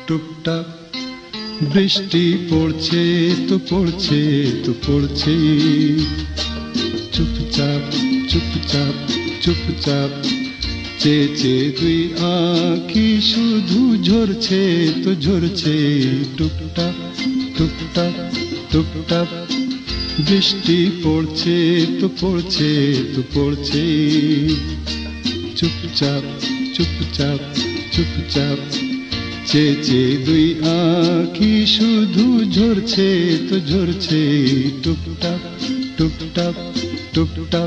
টুকটাক বৃষ্টি পড়ছে তো পড়ছে তো পড়ছে, চুপচাপ চুপচাপ চুপচাপ চেয়ে চেয়ে দুই আঁখি শুধু ঝরছে তো ঝরছে। টুকটাক টুকটাক টুকটাক বৃষ্টি পড়ছে তো পড়ছে তো পড়ছে, চুপচাপ চুপচাপ চুপচাপ চেয়ে চেয়ে দুই আঁখি শুধু ঝরছে তো ঝরছে। টুকটাক টুকটাক টুকটাক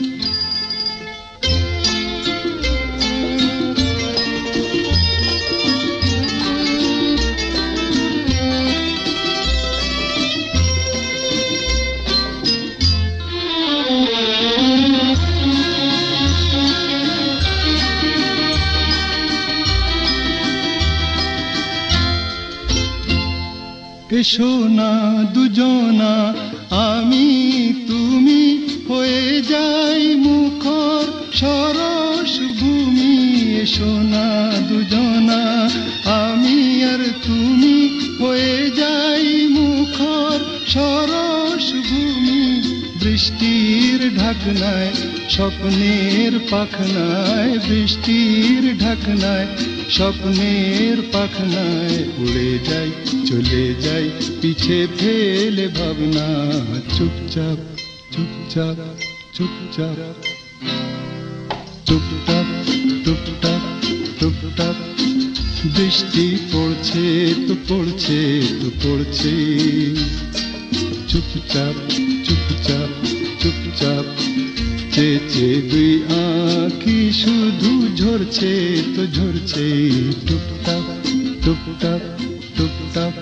এসো না দুজনা আমি তুমি হয়ে যাই মুখর সরস ভূমি। এসো না দুজনা আমি আর তুমি হয়ে যাই মুখর সরস ভূমি। বৃষ্টির ঢাকনায় স্বপ্নের পাখনায়, বৃষ্টির ঢাকনায় স্বপ্নের পাখনায় উড়ে যাই চলে যাই পিছে ফেলে ভাবনা। চুপচাপ চুপচাপ চুপচাপ টুকটাক টুকটাক টুকটাক বৃষ্টি পড়ছে তো পড়ছে তো পড়ছে, চুপচাপ চুপচাপ চুপচাপ চেয়ে চেয়ে দুই আঁখি শুধু ঝরছে তো ঝরছে। টুকটাক টুকটাক টুকটাক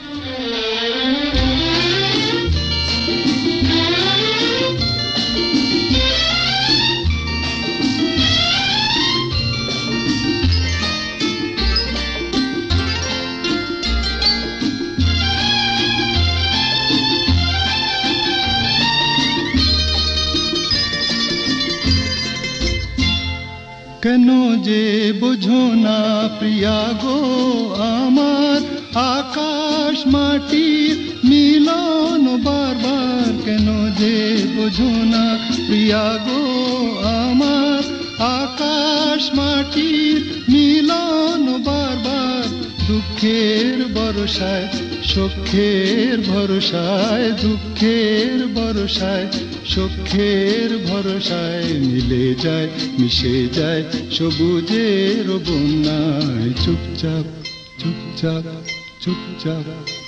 কেন যে বোঝো না প্রিয়া গো আমার, আকাশ মাটির মিলন বারবার। কেন যে বোঝো না প্রিয়া গো আমার, আকাশ মাটির মিলন বারবার। দুঃখের বর্ষায় সুখের ভরসায়, দুঃখের বর্ষায় সুখের ভরসায় মিলে যায় মিশে যায় সবুজের বন্যায়। চুপচাপ চুপচাপ চুপচাপ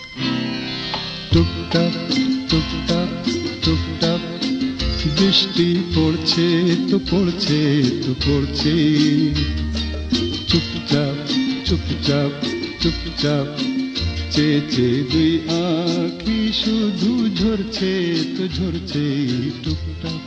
টুকটাক টুকটাক টুকটাক বৃষ্টি পড়ছে তো পড়ছে তো পড়ছে, চুপচাপ চুপচাপ চুপচাপ চেয়ে চেয়ে দুই আঁখি শুধু ঝরছে তো ঝরছে। টুকটাক